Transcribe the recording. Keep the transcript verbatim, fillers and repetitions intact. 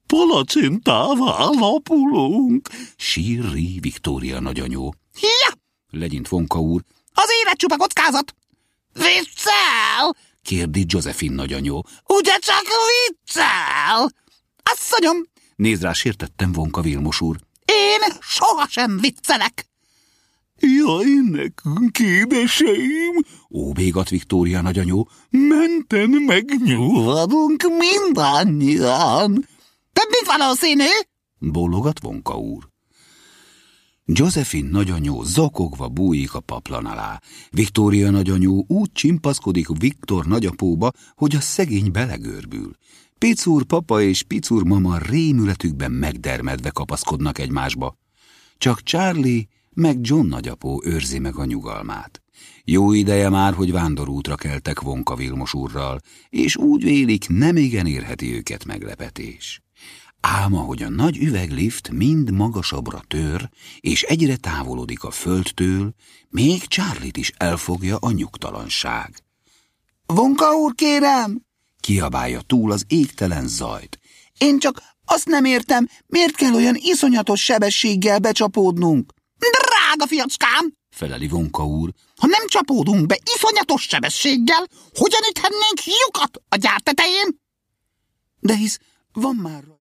Palacsintává lapulunk, sírri Viktória nagyanyó. Ja! Legyint Vonka úr. Az élet csupa kockázat! Viccel! Kérdi Josephine nagyanyó. Ugye csak viccel! Asszonyom! Nézd rá sértettem Vonka Vilmos úr. Én sohasem viccelek! Jaj, nekünk, édeseim! Óbégat Viktória nagyanyó. Menten megnyúlvadunk mindannyian. Több mint valószínű! Bólogat Vonka úr. Josephine nagyanyó zokogva bújik a paplan alá. Viktória nagyanyó úgy csimpaszkodik Viktor nagyapóba, hogy a szegény belegörbül. Picur papa és Picur mama rémületükben megdermedve kapaszkodnak egymásba. Csak Charlie meg John nagyapó őrzi meg a nyugalmát. Jó ideje már, hogy vándorútra keltek Vonka Vilmos úrral, és úgy vélik, nemigen érheti őket meglepetés. Ám ahogy a nagy üveglift mind magasabbra tör, és egyre távolodik a földtől, még Charlie-t is elfogja a nyugtalanság. Vonka úr, kérem! Kiabálja túl az égtelen zajt. Én csak azt nem értem, miért kell olyan iszonyatos sebességgel becsapódnunk? Drága fiacskám! Feleli Vonka úr. Ha nem csapódunk be iszonyatos sebességgel, hogyan üthetnénk lyukat a gyár tetején? De hisz van már...